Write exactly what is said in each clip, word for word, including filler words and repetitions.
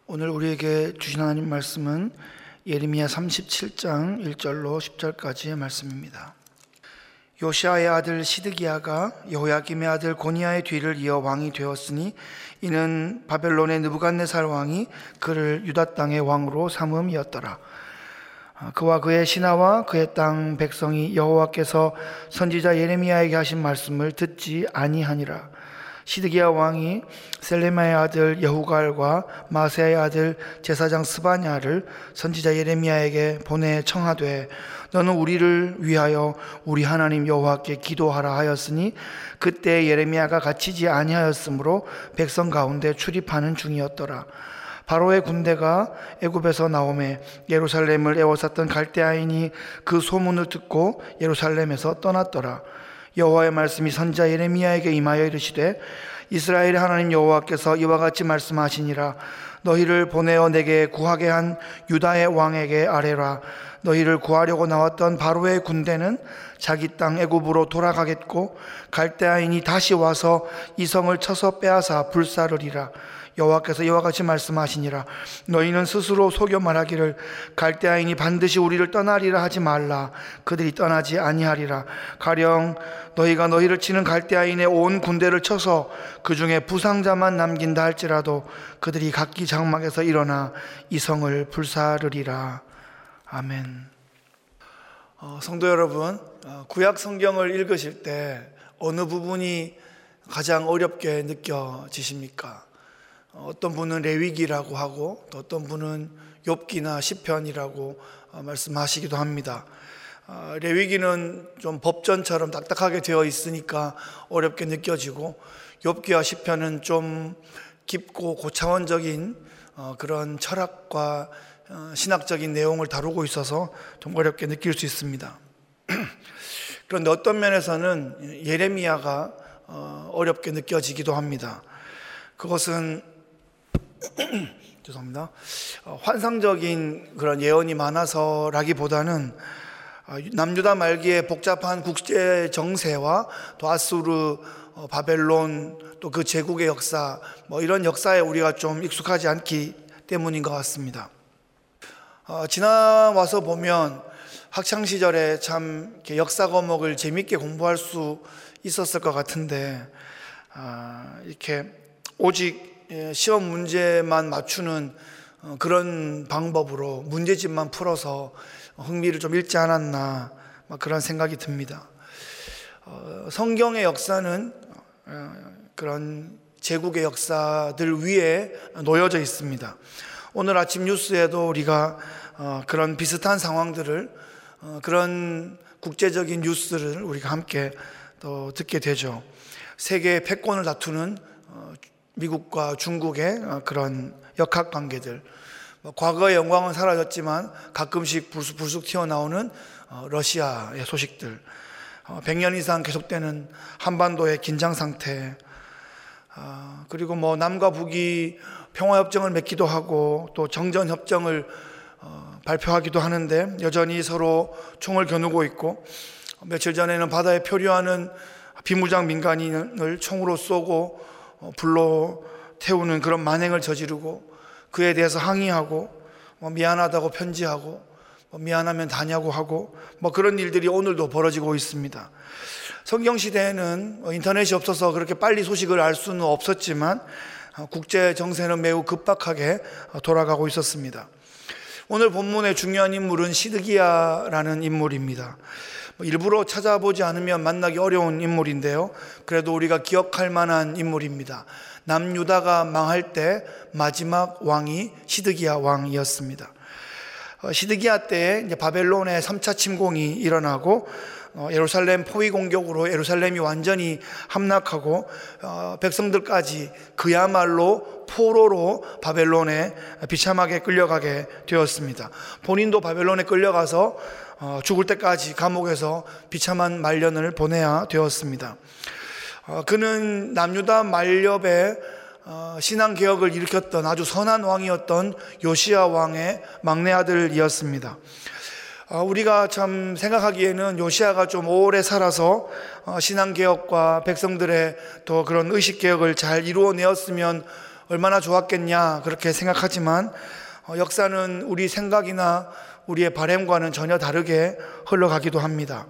오늘 우리에게 주신 하나님 말씀은 예레미야 삼십칠 장 일 절로 십 절까지의 말씀입니다. 요시아의 아들 시드기야가 여호야김의 아들 고니야의 뒤를 이어 왕이 되었으니 이는 바벨론의 느부갓네살 왕이 그를 유다 땅의 왕으로 삼음이었더라. 그와 그의 신하와 그의 땅 백성이 여호와께서 선지자 예레미야에게 하신 말씀을 듣지 아니하니라. 시드기야 왕이 셀레마의 아들 여후갈과 마세야의 아들 제사장 스바냐를 선지자 예레미야에게 보내 청하되 너는 우리를 위하여 우리 하나님 여호와께 기도하라 하였으니 그때 예레미야가 갇히지 아니하였으므로 백성 가운데 출입하는 중이었더라. 바로의 군대가 애굽에서 나오매 예루살렘을 에워쌌던 갈대아인이 그 소문을 듣고 예루살렘에서 떠났더라. 여호와의 말씀이 선지자 예레미야에게 임하여 이르시되 이스라엘의 하나님 여호와께서 이와 같이 말씀하시니라. 너희를 보내어 내게 구하게 한 유다의 왕에게 아뢰라. 너희를 구하려고 나왔던 바로의 군대는 자기 땅 애굽으로 돌아가겠고 갈대아인이 다시 와서 이 성을 쳐서 빼앗아 불사르리라. 여호와께서 이와 같이 말씀하시니라. 너희는 스스로 속여 말하기를 갈대아인이 반드시 우리를 떠나리라 하지 말라. 그들이 떠나지 아니하리라. 가령 너희가 너희를 치는 갈대아인의 온 군대를 쳐서 그 중에 부상자만 남긴다 할지라도 그들이 각기 장막에서 일어나 이 성을 불사르리라. 아멘. 어, 성도 여러분, 어, 구약 성경을 읽으실 때 어느 부분이 가장 어렵게 느껴지십니까? 어떤 분은 레위기라고 하고 또 어떤 분은 욥기나 시편이라고 말씀하시기도 합니다. 레위기는 좀 법전처럼 딱딱하게 되어 있으니까 어렵게 느껴지고 욥기와 시편은 좀 깊고 고차원적인 그런 철학과 신학적인 내용을 다루고 있어서 좀 어렵게 느낄 수 있습니다. 그런데 어떤 면에서는 예레미야가 어렵게 느껴지기도 합니다. 그것은 죄송합니다. 어, 환상적인 그런 예언이 많아서라기보다는 어, 남유다 말기의 복잡한 국제 정세와 또 아수르, 어, 바벨론 또 그 제국의 역사 뭐 이런 역사에 우리가 좀 익숙하지 않기 때문인 것 같습니다. 어, 지나와서 보면 학창 시절에 참 이렇게 역사 과목을 재밌게 공부할 수 있었을 것 같은데 어, 이렇게 오직 시험 문제만 맞추는 그런 방법으로 문제집만 풀어서 흥미를 좀 잃지 않았나 그런 생각이 듭니다. 성경의 역사는 그런 제국의 역사들 위에 놓여져 있습니다. 오늘 아침 뉴스에도 우리가 그런 비슷한 상황들을 그런 국제적인 뉴스를 우리가 함께 또 듣게 되죠. 세계의 패권을 다투는 미국과 중국의 그런 역학관계들, 과거의 영광은 사라졌지만 가끔씩 불쑥불쑥 튀어나오는 러시아의 소식들, 백 년 이상 계속되는 한반도의 긴장상태, 그리고 뭐 남과 북이 평화협정을 맺기도 하고 또 정전협정을 발표하기도 하는데 여전히 서로 총을 겨누고 있고, 며칠 전에는 바다에 표류하는 비무장 민간인을 총으로 쏘고 불로 태우는 그런 만행을 저지르고 그에 대해서 항의하고 뭐 미안하다고 편지하고 뭐 미안하면 다냐고 하고 뭐 그런 일들이 오늘도 벌어지고 있습니다. 성경시대에는 인터넷이 없어서 그렇게 빨리 소식을 알 수는 없었지만 국제 정세는 매우 급박하게 돌아가고 있었습니다. 오늘 본문의 중요한 인물은 시드기야라는 인물입니다. 일부러 찾아보지 않으면 만나기 어려운 인물인데요, 그래도 우리가 기억할 만한 인물입니다. 남유다가 망할 때 마지막 왕이 시드기야 왕이었습니다. 시드기야 때에 이제 바벨론의 삼 차 침공이 일어나고 예루살렘 포위 공격으로 예루살렘이 완전히 함락하고 백성들까지 그야말로 포로로 바벨론에 비참하게 끌려가게 되었습니다. 본인도 바벨론에 끌려가서 죽을 때까지 감옥에서 비참한 말년을 보내야 되었습니다. 그는 남유다 말렵에 신앙개혁을 일으켰던 아주 선한 왕이었던 요시야 왕의 막내 아들이었습니다. 우리가 참 생각하기에는 요시야가 좀 오래 살아서 신앙개혁과 백성들의 또 그런 의식개혁을 잘 이루어내었으면 얼마나 좋았겠냐 그렇게 생각하지만 역사는 우리 생각이나 우리의 바람과는 전혀 다르게 흘러가기도 합니다.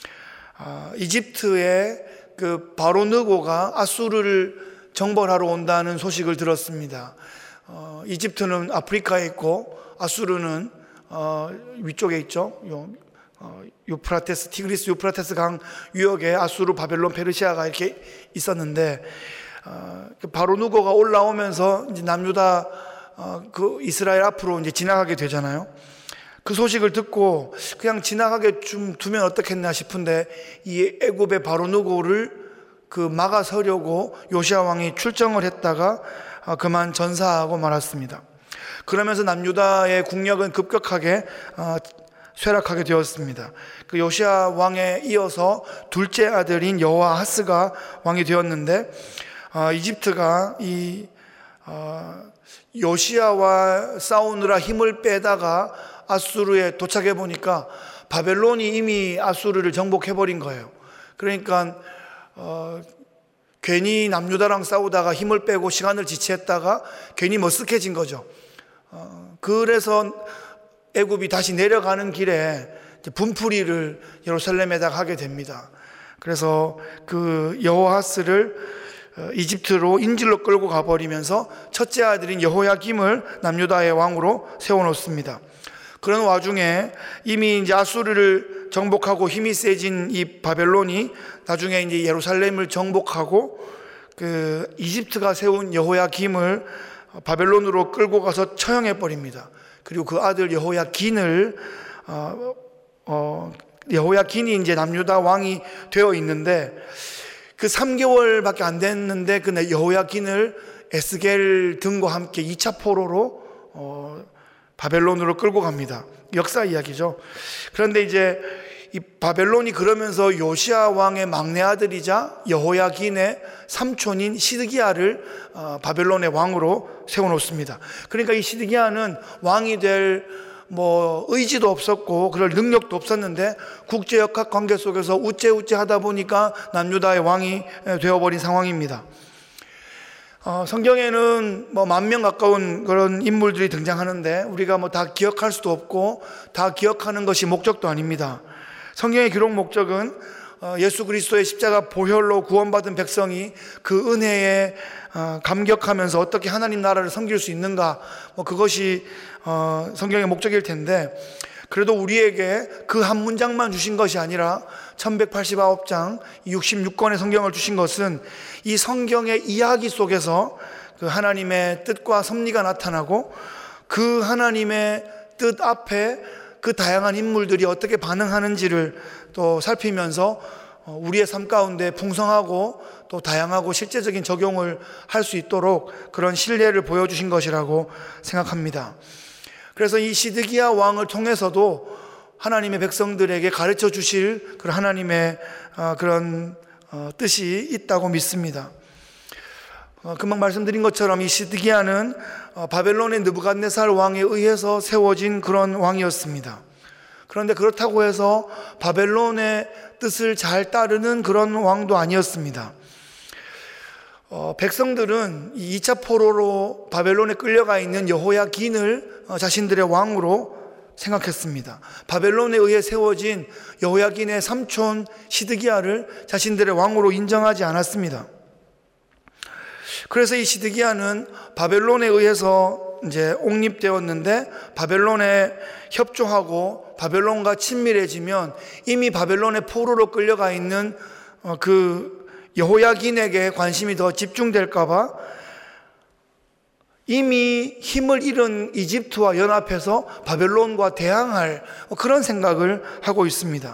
이집트의 그 바로 느고가 아수르를 정벌하러 온다는 소식을 들었습니다. 어, 이집트는 아프리카에 있고 아수르는 어, 위쪽에 있죠. 요, 어, 유프라테스, 티그리스 유프라테스 강 유역에 아수르, 바벨론, 페르시아가 이렇게 있었는데 어, 바로 느고가 올라오면서 이제 남유다 어, 그 이스라엘 앞으로 이제 지나가게 되잖아요. 그 소식을 듣고 그냥 지나가게 좀 두면 어떻겠나 싶은데 이 애굽의 바로 느고를 그 막아서려고 요시야 왕이 출정을 했다가 그만 전사하고 말았습니다. 그러면서 남유다의 국력은 급격하게 쇠락하게 되었습니다. 그 요시야 왕에 이어서 둘째 아들인 여호아하스가 왕이 되었는데 이집트가 이 요시야와 싸우느라 힘을 빼다가 아수르에 도착해 보니까 바벨론이 이미 아수르를 정복해버린 거예요. 그러니까 어, 괜히 남유다랑 싸우다가 힘을 빼고 시간을 지체했다가 괜히 머쓱해진 거죠. 어, 그래서 애굽이 다시 내려가는 길에 분풀이를 예루살렘에다가 하게 됩니다. 그래서 그 여호아스를 이집트로 인질로 끌고 가버리면서 첫째 아들인 여호야김을 남유다의 왕으로 세워놓습니다. 그런 와중에 이미 이제 아수르를 정복하고 힘이 세진 이 바벨론이 나중에 이제 예루살렘을 정복하고 그 이집트가 세운 여호야김을 바벨론으로 끌고 가서 처형해 버립니다. 그리고 그 아들 여호야긴을 어, 어, 여호야긴이 이제 남유다 왕이 되어 있는데 그 삼 개월밖에 안 됐는데 그 여호야긴을 에스겔 등과 함께 이 차 포로로 어, 바벨론으로 끌고 갑니다. 역사 이야기죠. 그런데 이제 이 바벨론이 그러면서 요시야 왕의 막내 아들이자 여호야긴의 삼촌인 시드기야를 바벨론의 왕으로 세워놓습니다. 그러니까 이 시드기야는 왕이 될 뭐 의지도 없었고 그럴 능력도 없었는데 국제역학 관계 속에서 우째우째 하다 보니까 남유다의 왕이 되어버린 상황입니다. 어, 성경에는 뭐 만 명 가까운 그런 인물들이 등장하는데 우리가 뭐 다 기억할 수도 없고 다 기억하는 것이 목적도 아닙니다. 성경의 기록 목적은 어, 예수 그리스도의 십자가 보혈로 구원받은 백성이 그 은혜에 어, 감격하면서 어떻게 하나님 나라를 섬길 수 있는가, 뭐 그것이 어, 성경의 목적일 텐데, 그래도 우리에게 그 한 문장만 주신 것이 아니라 천백팔십구 장 육십육 권의 성경을 주신 것은 이 성경의 이야기 속에서 그 하나님의 뜻과 섭리가 나타나고 그 하나님의 뜻 앞에 그 다양한 인물들이 어떻게 반응하는지를 또 살피면서 우리의 삶 가운데 풍성하고 또 다양하고 실제적인 적용을 할 수 있도록 그런 신뢰를 보여주신 것이라고 생각합니다. 그래서 이 시드기야 왕을 통해서도 하나님의 백성들에게 가르쳐 주실 그런 하나님의 그런 뜻이 있다고 믿습니다. 금방 말씀드린 것처럼 이 시드기야는 바벨론의 느부갓네살 왕에 의해서 세워진 그런 왕이었습니다. 그런데 그렇다고 해서 바벨론의 뜻을 잘 따르는 그런 왕도 아니었습니다. 어, 백성들은 이 차 포로로 바벨론에 끌려가 있는 여호야긴을 자신들의 왕으로 생각했습니다. 바벨론에 의해 세워진 여호야긴의 삼촌 시드기야를 자신들의 왕으로 인정하지 않았습니다. 그래서 이 시드기야는 바벨론에 의해서 이제 옹립되었는데 바벨론에 협조하고 바벨론과 친밀해지면 이미 바벨론의 포로로 끌려가 있는 그 여호야긴에게 관심이 더 집중될까봐 이미 힘을 잃은 이집트와 연합해서 바벨론과 대항할 그런 생각을 하고 있습니다.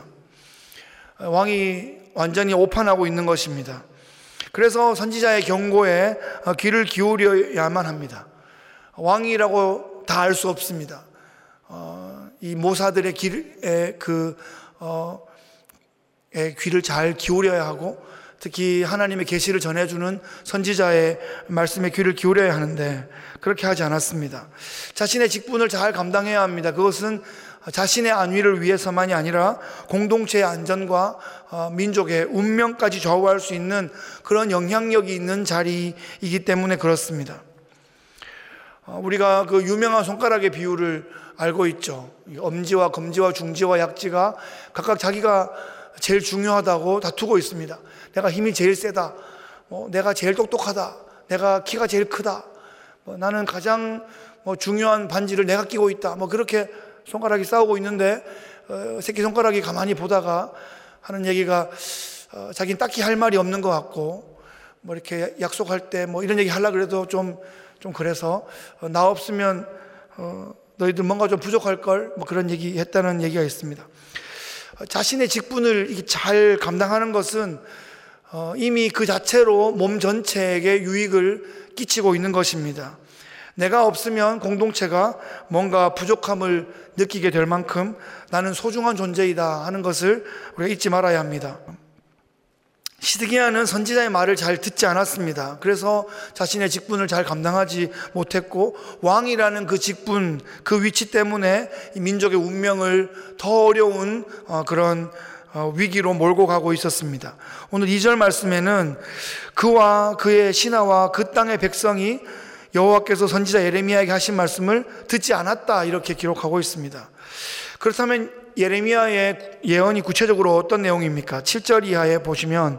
왕이 완전히 오판하고 있는 것입니다. 그래서 선지자의 경고에 귀를 기울여야만 합니다. 왕이라고 다 알 수 없습니다. 어, 이 모사들의 길에 그 어, 에 귀를 잘 기울여야 하고 특히 하나님의 계시를 전해주는 선지자의 말씀에 귀를 기울여야 하는데 그렇게 하지 않았습니다. 자신의 직분을 잘 감당해야 합니다. 그것은 자신의 안위를 위해서만이 아니라 공동체의 안전과 민족의 운명까지 좌우할 수 있는 그런 영향력이 있는 자리이기 때문에 그렇습니다. 우리가 그 유명한 손가락의 비유를 알고 있죠. 엄지와 검지와 중지와 약지가 각각 자기가 제일 중요하다고 다투고 있습니다. 내가 힘이 제일 세다, 뭐 내가 제일 똑똑하다, 내가 키가 제일 크다, 뭐 나는 가장 뭐 중요한 반지를 내가 끼고 있다, 뭐 그렇게 손가락이 싸우고 있는데 어, 새끼손가락이 가만히 보다가 하는 얘기가 어, 자기는 딱히 할 말이 없는 것 같고, 뭐 이렇게 약속할 때 뭐 이런 얘기 하려고 그래도 좀, 좀 그래서 어, 나 없으면 어, 너희들 뭔가 좀 부족할걸, 뭐 그런 얘기 했다는 얘기가 있습니다. 어, 자신의 직분을 이게 잘 감당하는 것은 어, 이미 그 자체로 몸 전체에게 유익을 끼치고 있는 것입니다. 내가 없으면 공동체가 뭔가 부족함을 느끼게 될 만큼 나는 소중한 존재이다 하는 것을 우리가 잊지 말아야 합니다. 시드기야는 선지자의 말을 잘 듣지 않았습니다. 그래서 자신의 직분을 잘 감당하지 못했고, 왕이라는 그 직분, 그 위치 때문에 이 민족의 운명을 더 어려운 그런 위기로 몰고 가고 있었습니다. 오늘 이 절 말씀에는 그와 그의 신하와 그 땅의 백성이 여호와께서 선지자 예레미야에게 하신 말씀을 듣지 않았다, 이렇게 기록하고 있습니다. 그렇다면 예레미야의 예언이 구체적으로 어떤 내용입니까? 칠 절 이하에 보시면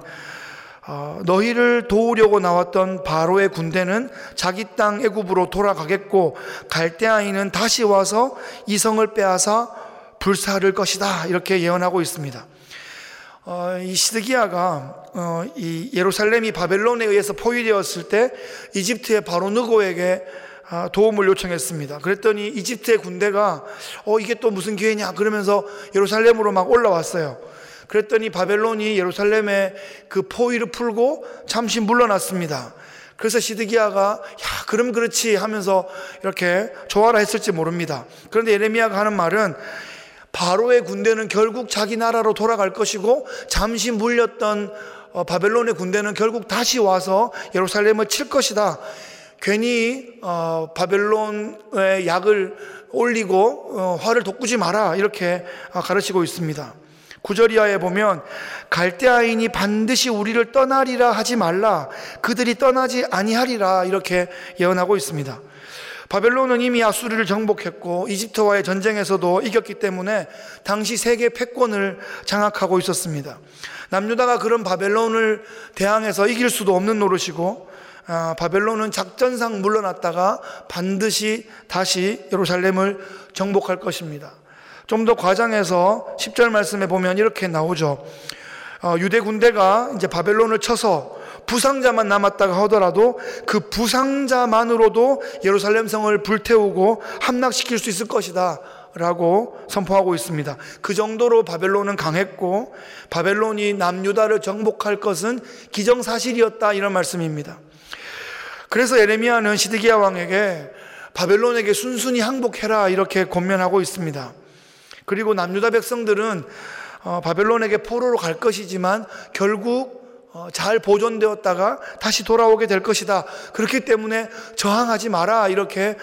어, 너희를 도우려고 나왔던 바로의 군대는 자기 땅 애굽으로 돌아가겠고 갈대아인은 다시 와서 이 성을 빼앗아 불사를 것이다, 이렇게 예언하고 있습니다. 어, 이 시드기야가 어, 이 예루살렘이 바벨론에 의해서 포위되었을 때 이집트의 바로 느고에게 아, 도움을 요청했습니다. 그랬더니 이집트의 군대가 어 이게 또 무슨 기회냐 그러면서 예루살렘으로 막 올라왔어요. 그랬더니 바벨론이 예루살렘의 그 포위를 풀고 잠시 물러났습니다. 그래서 시드기야가 야 그럼 그렇지 하면서 이렇게 좋아라 했을지 모릅니다. 그런데 예레미야가 하는 말은 바로의 군대는 결국 자기 나라로 돌아갈 것이고 잠시 물렸던 바벨론의 군대는 결국 다시 와서 예루살렘을 칠 것이다. 괜히 어, 바벨론의 약을 올리고 어, 화를 돋구지 마라, 이렇게 가르치고 있습니다. 구 절 이하에 보면 갈대아인이 반드시 우리를 떠나리라 하지 말라, 그들이 떠나지 아니하리라, 이렇게 예언하고 있습니다. 바벨론은 이미 아수르를 정복했고 이집트와의 전쟁에서도 이겼기 때문에 당시 세계 패권을 장악하고 있었습니다. 남유다가 그런 바벨론을 대항해서 이길 수도 없는 노릇이고, 아, 바벨론은 작전상 물러났다가 반드시 다시 예루살렘을 정복할 것입니다. 좀 더 과장해서 십 절 말씀에 보면 이렇게 나오죠. 어, 유대 군대가 이제 바벨론을 쳐서 부상자만 남았다가 하더라도 그 부상자만으로도 예루살렘 성을 불태우고 함락시킬 수 있을 것이다 라고 선포하고 있습니다. 그 정도로 바벨론은 강했고 바벨론이 남유다를 정복할 것은 기정사실이었다, 이런 말씀입니다. 그래서 예레미야는 시드기야 왕에게 바벨론에게 순순히 항복해라, 이렇게 권면하고 있습니다. 그리고 남유다 백성들은 바벨론에게 포로로 갈 것이지만 결국 잘 보존되었다가 다시 돌아오게 될 것이다. 그렇기 때문에 저항하지 마라, 이렇게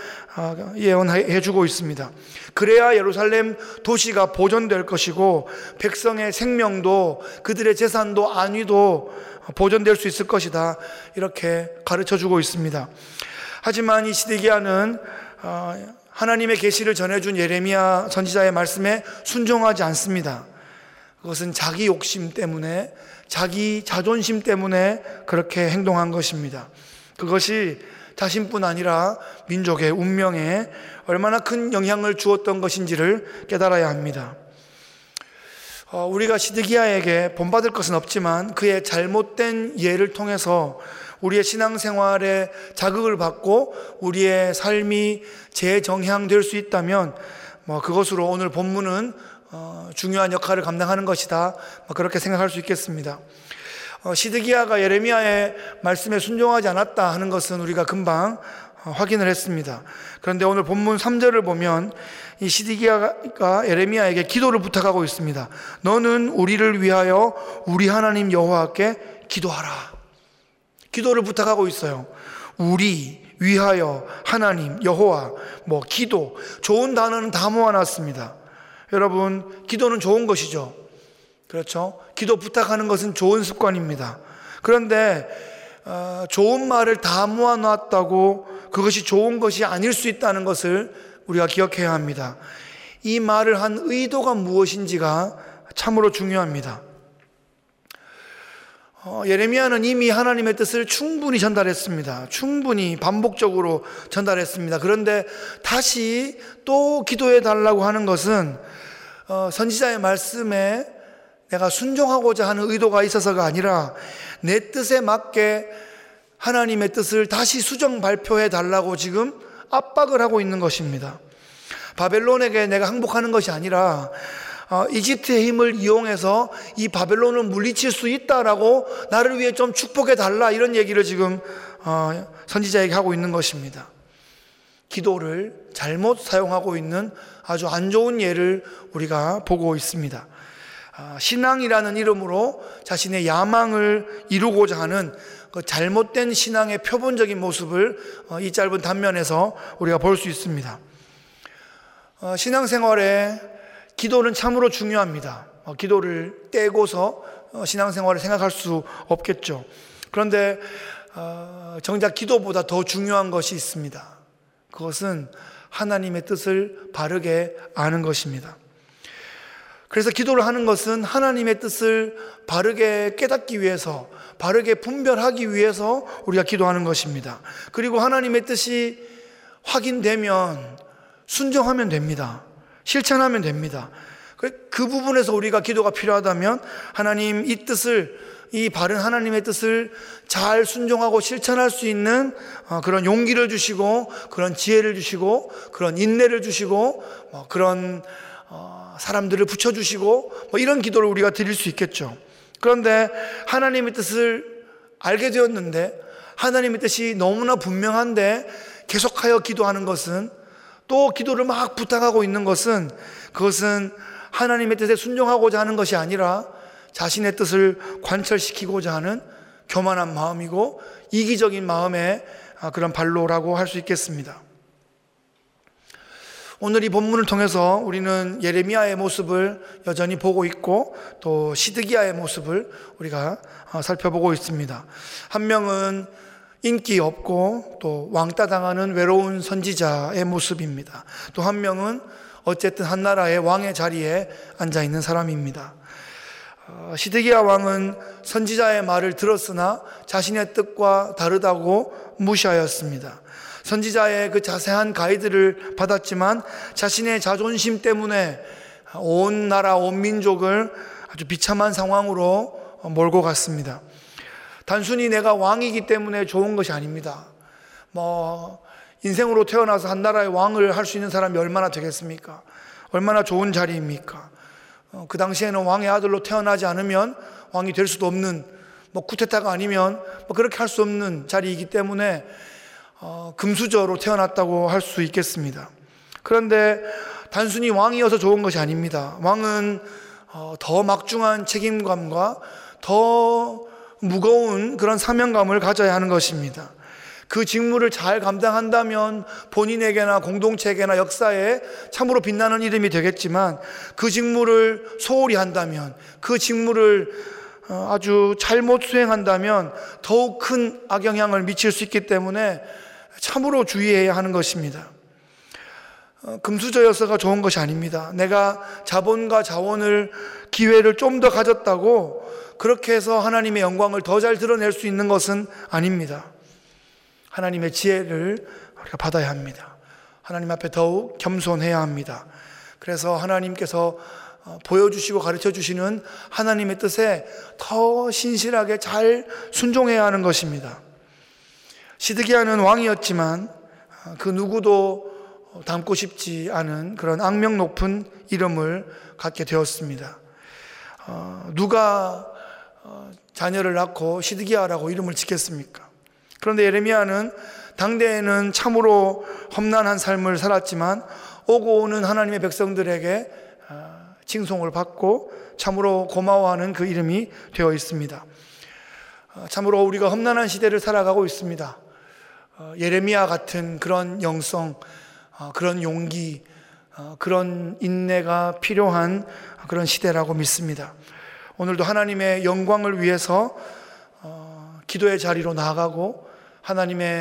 예언해 주고 있습니다. 그래야 예루살렘 도시가 보존될 것이고 백성의 생명도 그들의 재산도 안위도 보존될 수 있을 것이다, 이렇게 가르쳐 주고 있습니다. 하지만 이 시드기야는 하나님의 계시를 전해준 예레미야 선지자의 말씀에 순종하지 않습니다. 그것은 자기 욕심 때문에, 자기 자존심 때문에 그렇게 행동한 것입니다. 그것이 자신뿐 아니라 민족의 운명에 얼마나 큰 영향을 주었던 것인지를 깨달아야 합니다. 어, 우리가 시드기야에게 본받을 것은 없지만 그의 잘못된 예를 통해서 우리의 신앙생활에 자극을 받고 우리의 삶이 재정향될 수 있다면 뭐 그것으로 오늘 본문은 어, 중요한 역할을 감당하는 것이다, 뭐 그렇게 생각할 수 있겠습니다. 어, 시드기야가 예레미야의 말씀에 순종하지 않았다 하는 것은 우리가 금방 어, 확인을 했습니다. 그런데 오늘 본문 삼 절을 보면 이 시드기야가 예레미야에게 기도를 부탁하고 있습니다. 너는 우리를 위하여 우리 하나님 여호와께 기도하라. 기도를 부탁하고 있어요. 우리 위하여 하나님 여호와, 뭐 기도, 좋은 단어는 다 모아놨습니다. 여러분, 기도는 좋은 것이죠. 그렇죠? 기도 부탁하는 것은 좋은 습관입니다. 그런데 어, 좋은 말을 다 모아놨다고 그것이 좋은 것이 아닐 수 있다는 것을 우리가 기억해야 합니다. 이 말을 한 의도가 무엇인지가 참으로 중요합니다. 어, 예레미야는 이미 하나님의 뜻을 충분히 전달했습니다. 충분히 반복적으로 전달했습니다. 그런데 다시 또 기도해 달라고 하는 것은 어, 선지자의 말씀에 내가 순종하고자 하는 의도가 있어서가 아니라 내 뜻에 맞게 하나님의 뜻을 다시 수정 발표해 달라고 지금 압박을 하고 있는 것입니다. 바벨론에게 내가 항복하는 것이 아니라 어, 이집트의 힘을 이용해서 이 바벨론을 물리칠 수 있다라고 나를 위해 좀 축복해 달라, 이런 얘기를 지금 어, 선지자에게 하고 있는 것입니다. 기도를 잘못 사용하고 있는 아주 안 좋은 예를 우리가 보고 있습니다. 어, 신앙이라는 이름으로 자신의 야망을 이루고자 하는 그 잘못된 신앙의 표본적인 모습을 어, 이 짧은 단면에서 우리가 볼 수 있습니다. 어, 신앙생활에 기도는 참으로 중요합니다. 어, 기도를 떼고서 어, 신앙생활을 생각할 수 없겠죠. 그런데 어, 정작 기도보다 더 중요한 것이 있습니다. 그것은 하나님의 뜻을 바르게 아는 것입니다. 그래서 기도를 하는 것은 하나님의 뜻을 바르게 깨닫기 위해서, 바르게 분별하기 위해서 우리가 기도하는 것입니다. 그리고 하나님의 뜻이 확인되면 순종하면 됩니다. 실천하면 됩니다. 그, 그 부분에서 우리가 기도가 필요하다면 하나님 이 뜻을, 이 바른 하나님의 뜻을 잘 순종하고 실천할 수 있는 그런 용기를 주시고, 그런 지혜를 주시고, 그런 인내를 주시고, 그런 사람들을 붙여주시고, 뭐 이런 기도를 우리가 드릴 수 있겠죠. 그런데 하나님의 뜻을 알게 되었는데, 하나님의 뜻이 너무나 분명한데 계속하여 기도하는 것은, 또 기도를 막 부탁하고 있는 것은, 그것은 하나님의 뜻에 순종하고자 하는 것이 아니라 자신의 뜻을 관철시키고자 하는 교만한 마음이고 이기적인 마음의 그런 발로라고 할 수 있겠습니다. 오늘 이 본문을 통해서 우리는 예레미야의 모습을 여전히 보고 있고 또 시드기야의 모습을 우리가 살펴보고 있습니다. 한 명은 인기 없고 또 왕따 당하는 외로운 선지자의 모습입니다. 또 한 명은 어쨌든 한 나라의 왕의 자리에 앉아 있는 사람입니다. 시드기야 왕은 선지자의 말을 들었으나 자신의 뜻과 다르다고 무시하였습니다. 선지자의 그 자세한 가이드를 받았지만 자신의 자존심 때문에 온 나라, 온 민족을 아주 비참한 상황으로 몰고 갔습니다. 단순히 내가 왕이기 때문에 좋은 것이 아닙니다. 뭐 인생으로 태어나서 한 나라의 왕을 할 수 있는 사람이 얼마나 되겠습니까? 얼마나 좋은 자리입니까? 어, 그 당시에는 왕의 아들로 태어나지 않으면 왕이 될 수도 없는, 뭐 쿠데타가 아니면 뭐 그렇게 할 수 없는 자리이기 때문에 어, 금수저로 태어났다고 할 수 있겠습니다. 그런데 단순히 왕이어서 좋은 것이 아닙니다. 왕은 어, 더 막중한 책임감과 더 무거운 그런 사명감을 가져야 하는 것입니다. 그 직무를 잘 감당한다면 본인에게나 공동체에게나 역사에 참으로 빛나는 이름이 되겠지만, 그 직무를 소홀히 한다면, 그 직무를 아주 잘못 수행한다면 더욱 큰 악영향을 미칠 수 있기 때문에 참으로 주의해야 하는 것입니다. 금수저여서가 좋은 것이 아닙니다. 내가 자본과 자원을, 기회를 좀 더 가졌다고 그렇게 해서 하나님의 영광을 더 잘 드러낼 수 있는 것은 아닙니다. 하나님의 지혜를 우리가 받아야 합니다. 하나님 앞에 더욱 겸손해야 합니다. 그래서 하나님께서 보여주시고 가르쳐주시는 하나님의 뜻에 더 신실하게 잘 순종해야 하는 것입니다. 시드기야는 왕이었지만 그 누구도 닮고 싶지 않은 그런 악명 높은 이름을 갖게 되었습니다. 어, 누가 어, 자녀를 낳고 시드기야라고 이름을 짓겠습니까? 그런데 예레미야는 당대에는 참으로 험난한 삶을 살았지만 오고 오는 하나님의 백성들에게 어, 칭송을 받고 참으로 고마워하는 그 이름이 되어 있습니다. 어, 참으로 우리가 험난한 시대를 살아가고 있습니다. 어, 예레미야 같은 그런 영성, 어, 그런 용기, 어, 그런 인내가 필요한 그런 시대라고 믿습니다. 오늘도 하나님의 영광을 위해서 어, 기도의 자리로 나아가고 하나님의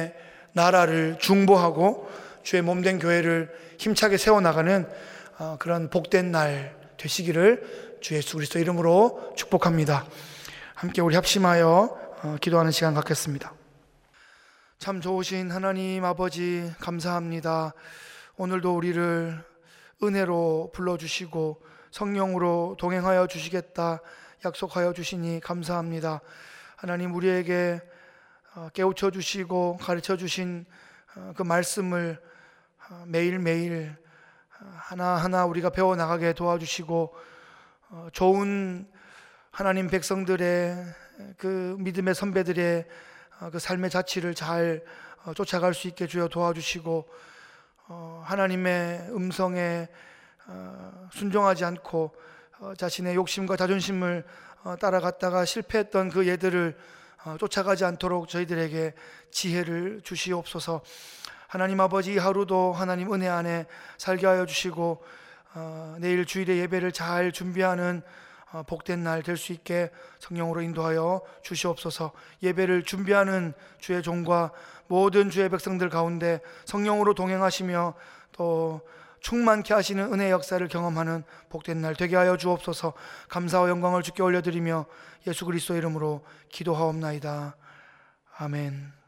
나라를 중보하고 주의 몸된 교회를 힘차게 세워나가는 그런 복된 날 되시기를 주 예수 그리스도 이름으로 축복합니다. 함께 우리 합심하여 기도하는 시간 갖겠습니다. 참 좋으신 하나님 아버지 감사합니다. 오늘도 우리를 은혜로 불러주시고 성령으로 동행하여 주시겠다 약속하여 주시니 감사합니다. 하나님, 우리에게 깨우쳐 주시고 가르쳐 주신 그 말씀을 매일매일 하나하나 우리가 배워나가게 도와주시고 좋은 하나님 백성들의 그 믿음의 선배들의 그 삶의 자취를 잘 쫓아갈 수 있게 주여 도와주시고 하나님의 음성에 순종하지 않고 자신의 욕심과 자존심을 따라갔다가 실패했던 그 예들을 쫓아가지 않도록 저희들에게 지혜를 주시옵소서. 하나님 아버지, 하루도 하나님 은혜 안에 살게 하여 주시고 내일 주일의 예배를 잘 준비하는 복된 날 될 수 있게 성령으로 인도하여 주시옵소서. 예배를 준비하는 주의 종과 모든 주의 백성들 가운데 성령으로 동행하시며 또 충만케 하시는 은혜의 역사를 경험하는 복된 날 되게 하여 주옵소서. 감사와 영광을 주께 올려드리며 예수 그리스도 이름으로 기도하옵나이다. 아멘.